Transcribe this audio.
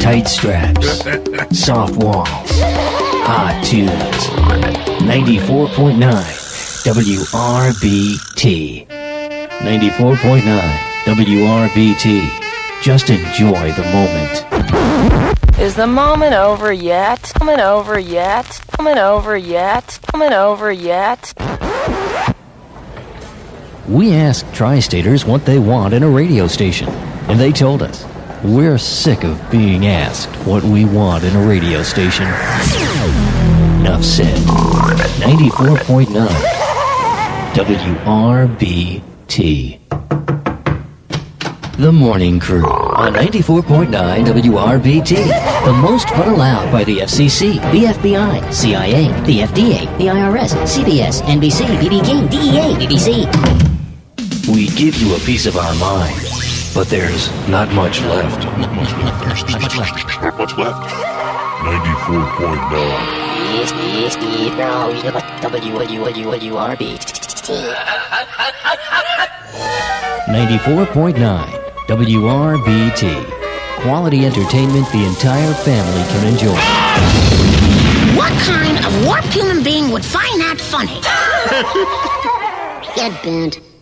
Tight straps, soft walls, hot tunes. 94.9 WRBT. 94.9 WRBT. Just enjoy the moment. Is the moment over yet? Moment over yet? Moment over yet? Moment over yet? We asked Tri-Staters what they want in a radio station, and they told us, we're sick of being asked what we want in a radio station. Enough said. 94.9 WRBT. The Morning Crew on 94.9 WRBT. The most fun allowed by the FCC, the FBI, CIA, the FDA, the IRS, CBS, NBC, BB King, DEA, BBC. We give you a piece of our mind, but there's not much left. Not much left. 94.9. Yes, WRBT. 94.9 WRBT. Quality entertainment the entire family can enjoy. What kind of warped human being would find that funny? Get bent.